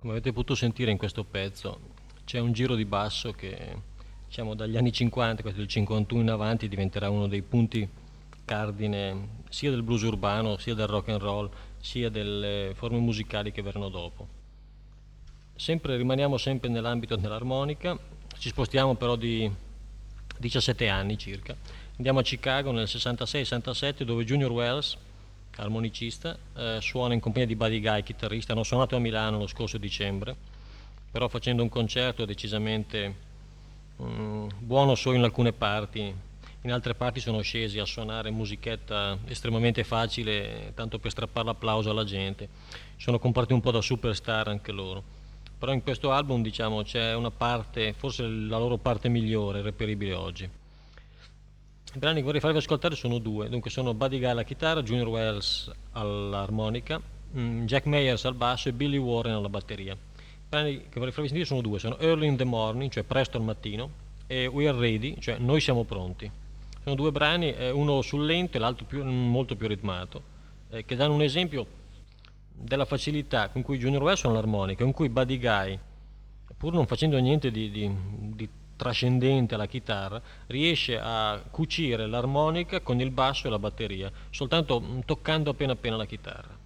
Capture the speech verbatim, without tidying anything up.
Come avete potuto sentire in questo pezzo, c'è un giro di basso che, diciamo, dagli anni cinquanta, questo del cinquantuno in avanti, diventerà uno dei punti cardine sia del blues urbano, sia del rock and roll, sia delle forme musicali che verranno dopo. Sempre, rimaniamo sempre nell'ambito dell'armonica, ci spostiamo però di diciassette anni circa. Andiamo a Chicago nel sessantasei sessantasette, dove Junior Wells, armonicista, eh, suona in compagnia di Buddy Guy, chitarrista. Hanno suonato a Milano lo scorso dicembre, però facendo un concerto decisamente mm, buono solo in alcune parti. In altre parti sono scesi a suonare musichetta estremamente facile, tanto per strappare l'applauso alla gente. Sono comparti un po' da superstar anche loro. Però in questo album, diciamo, c'è una parte, forse la loro parte migliore, reperibile oggi. I brani che vorrei farvi ascoltare sono due, dunque sono Buddy Guy alla chitarra, Junior Wells all'armonica, mm, Jack Mayers al basso e Billy Warren alla batteria. I brani che vorrei farvi sentire sono due, sono Early in the Morning, cioè presto al mattino, e We Are Ready, cioè noi siamo pronti. Sono due brani, eh, uno sul lento e l'altro più, molto più ritmato, eh, che danno un esempio della facilità con cui Junior Wells suona l'armonica, con cui Buddy Guy, pur non facendo niente di, di, di trascendente alla chitarra, riesce a cucire l'armonica con il basso e la batteria, soltanto toccando appena appena la chitarra.